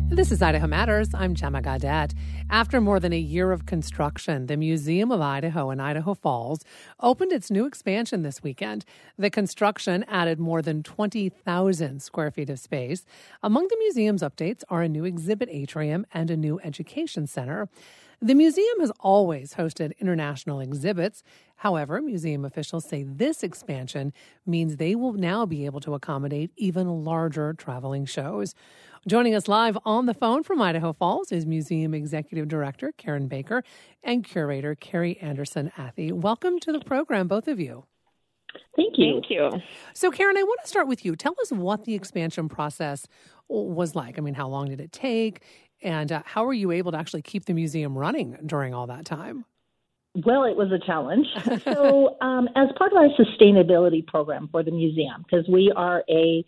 This is Idaho Matters. I'm Gemma Gaudette. After more than a year of construction, the Museum of Idaho in Idaho Falls opened its new expansion this weekend. The construction added more than 20,000 square feet of space. Among the museum's updates are a new exhibit atrium and a new education center. The museum has always hosted international exhibits. However, museum officials say this expansion means they will now be able to accommodate even larger traveling shows. Joining us live on the phone from Idaho Falls is Museum Executive Director Karen Baker and Curator Carrie Anderson-Athey. Welcome to the program, both of you. Thank you. Thank you. So, Karen, I want to start with you. Tell us what the expansion process was like. I mean, how long did it take? And how were you able to actually keep the museum running during all that time? Well, it was a challenge. So as part of our sustainability program for the museum, because we are a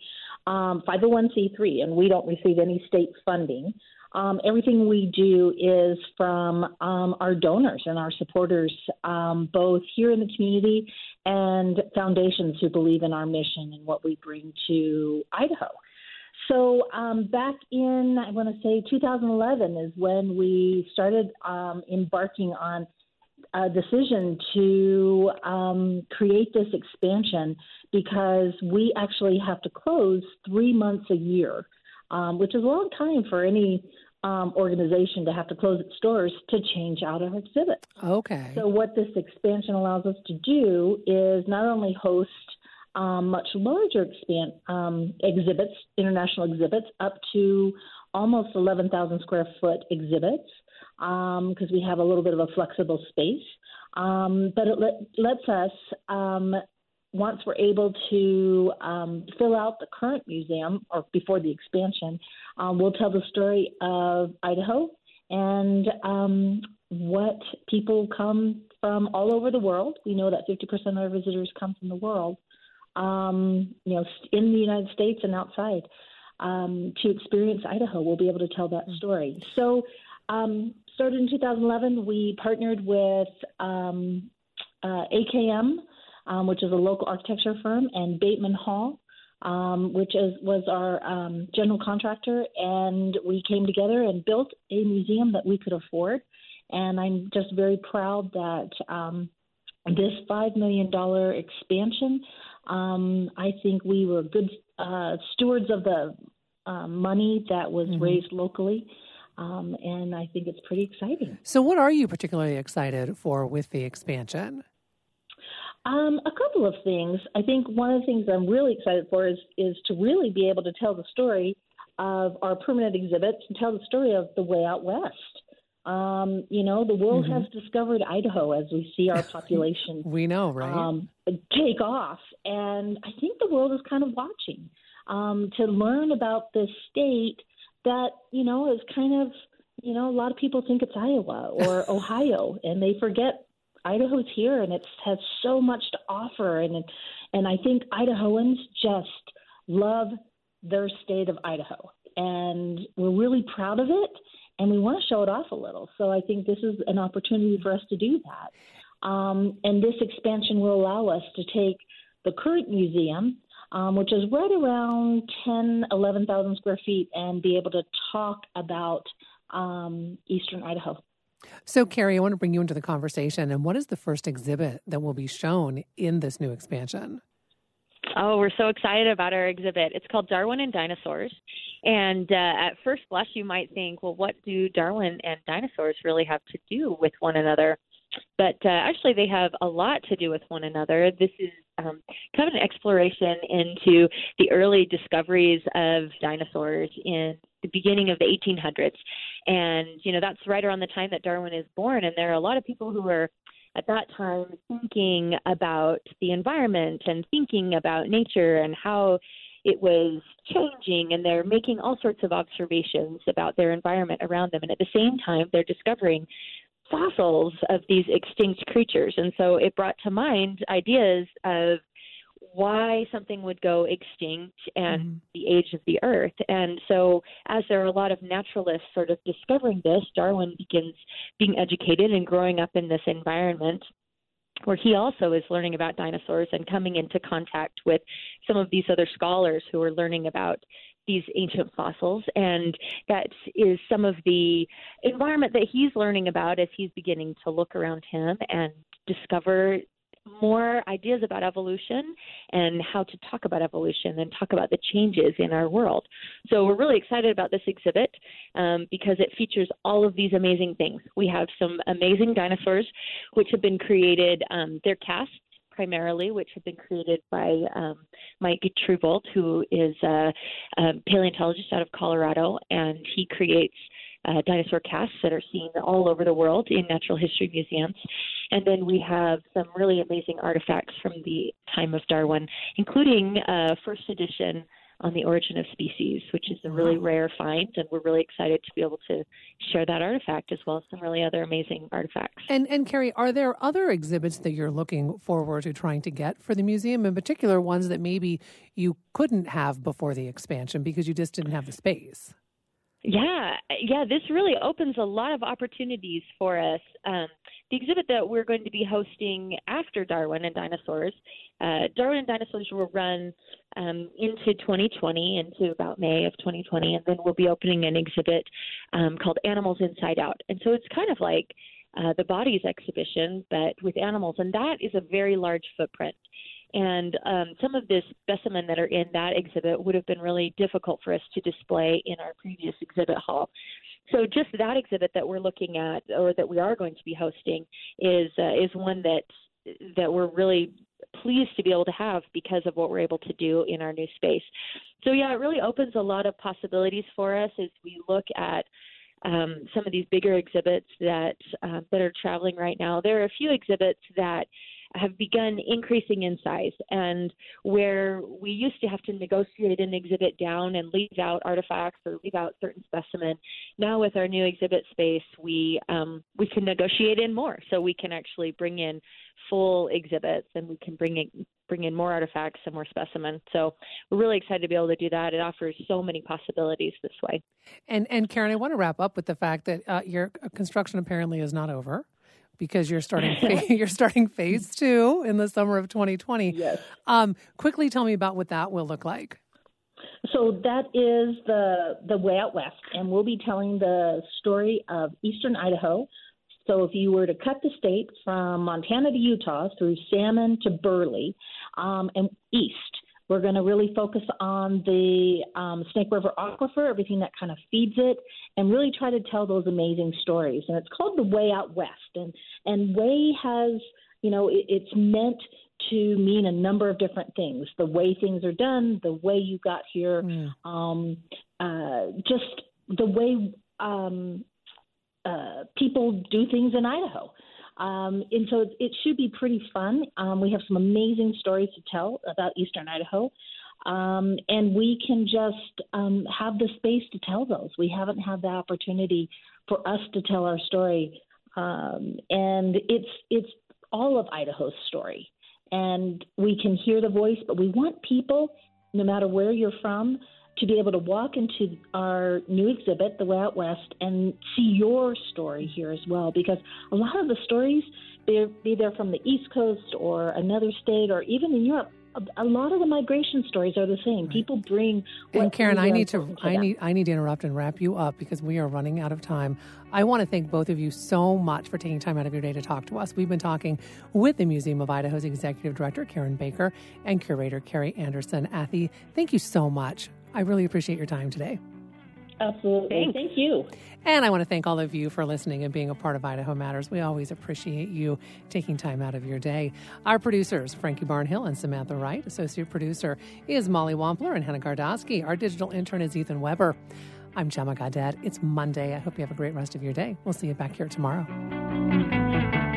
501c3 and we don't receive any state funding, everything we do is from our donors and our supporters, both here in the community and foundations who believe in our mission and what we bring to Idaho. So back in, I want to say 2011 is when we started embarking on a decision to create this expansion, because we actually have to close 3 months a year, which is a long time for any organization to have to close its doors to change out our exhibits. Okay. So what this expansion allows us to do is not only host much larger exhibits, international exhibits, up to almost 11,000 square foot exhibits, because we have a little bit of a flexible space. But it lets us, once we're able to fill out the current museum, or before the expansion, we'll tell the story of Idaho and what people come from all over the world. We know that 50% of our visitors come from the world. In the United States and outside, to experience Idaho. We'll be able to tell that story. So, started in 2011, we partnered with AKM, which is a local architecture firm, and Bateman Hall, which was our general contractor, and we came together and built a museum that we could afford. And I'm just very proud that this $5 million expansion, I think we were good stewards of the money that was raised locally, and I think it's pretty exciting. So what are you particularly excited for with the expansion? A couple of things. I think one of the things I'm really excited for is to really be able to tell the story of our permanent exhibits and tell the story of the way out west. The world has discovered Idaho as we see our population we know, right? Take off. And I think the world is kind of watching to learn about this state that, is kind of, a lot of people think it's Iowa or Ohio, and they forget Idaho's here and it has so much to offer. And I think Idahoans just love their state of Idaho. And we're really proud of it. And we want to show it off a little. So I think this is an opportunity for us to do that. And this expansion will allow us to take the current museum, which is right around 11,000 square feet, and be able to talk about eastern Idaho. So, Carrie, I want to bring you into the conversation. And what is the first exhibit that will be shown in this new expansion? Oh, we're so excited about our exhibit. It's called Darwin and Dinosaurs. And at first blush, you might think, well, what do Darwin and dinosaurs really have to do with one another? But actually, they have a lot to do with one another. This is kind of an exploration into the early discoveries of dinosaurs in the beginning of the 1800s. And, that's right around the time that Darwin is born. And there are a lot of people who were at that time thinking about the environment and thinking about nature and how it was changing, and they're making all sorts of observations about their environment around them. And at the same time, they're discovering fossils of these extinct creatures. And so it brought to mind ideas of why something would go extinct and the age of the earth. And so as there are a lot of naturalists sort of discovering this, Darwin begins being educated and growing up in this environment where he also is learning about dinosaurs and coming into contact with some of these other scholars who are learning about these ancient fossils, and that is some of the environment that he's learning about as he's beginning to look around him and discover more ideas about evolution and how to talk about evolution and talk about the changes in our world. So we're really excited about this exhibit because it features all of these amazing things. We have some amazing dinosaurs which have been created, they're casts primarily, which have been created by Mike Trubolt, who is a paleontologist out of Colorado, and he creates dinosaur casts that are seen all over the world in natural history museums. And then we have some really amazing artifacts from the time of Darwin, including first edition on the origin of species, which is a really rare find, and we're really excited to be able to share that artifact as well as some really other amazing artifacts. And Carrie, are there other exhibits that you're looking forward to trying to get for the museum, in particular ones that maybe you couldn't have before the expansion because you just didn't have the space? Yeah, this really opens a lot of opportunities for us. The exhibit that we're going to be hosting after Darwin and Dinosaurs, Darwin and Dinosaurs will run into 2020, into about May of 2020, and then we'll be opening an exhibit called Animals Inside Out. And so it's kind of like the Bodies exhibition, but with animals, and that is a very large footprint. And some of the specimen that are in that exhibit would have been really difficult for us to display in our previous exhibit hall. So just that exhibit that we're looking at, or that we are going to be hosting, is one that we're really pleased to be able to have because of what we're able to do in our new space. So yeah, it really opens a lot of possibilities for us as we look at some of these bigger exhibits that are traveling right now. There are a few exhibits that have begun increasing in size, and where we used to have to negotiate an exhibit down and leave out artifacts or leave out certain specimen, now with our new exhibit space, we can negotiate in more. So we can actually bring in full exhibits, and we can bring in more artifacts and more specimens. So we're really excited to be able to do that. It offers so many possibilities this way. And Karen, I want to wrap up with the fact that your construction apparently is not over, because you're starting phase 2 in the summer of 2020. Yes. Quickly tell me about what that will look like. So that is the Way Out West, and we'll be telling the story of eastern Idaho. So if you were to cut the state from Montana to Utah through Salmon to Burley and east, we're going to really focus on the Snake River Aquifer, everything that kind of feeds it, and really try to tell those amazing stories. And it's called The Way Out West. And way has, it's meant to mean a number of different things. The way things are done, the way you got here, just the way people do things in Idaho. And so it should be pretty fun. We have some amazing stories to tell about eastern Idaho. And we can just have the space to tell those. We haven't had the opportunity for us to tell our story. And it's all of Idaho's story. And we can hear the voice, but we want people, no matter where you're from, to be able to walk into our new exhibit, The Way Out West, and see your story here as well. Because a lot of the stories, be they from the East Coast or another state or even in Europe, a lot of the migration stories are the same. Right. People bring. And Karen, I need to interrupt and wrap you up because we are running out of time. I want to thank both of you so much for taking time out of your day to talk to us. We've been talking with the Museum of Idaho's Executive Director, Karen Baker, and Curator Carrie Anderson. Athy, thank you so much. I really appreciate your time today. Absolutely. Thank you. And I want to thank all of you for listening and being a part of Idaho Matters. We always appreciate you taking time out of your day. Our producers, Frankie Barnhill and Samantha Wright. Associate producer is Molly Wampler and Hannah Gardowski. Our digital intern is Ethan Weber. I'm Gemma Gaudette. It's Monday. I hope you have a great rest of your day. We'll see you back here tomorrow.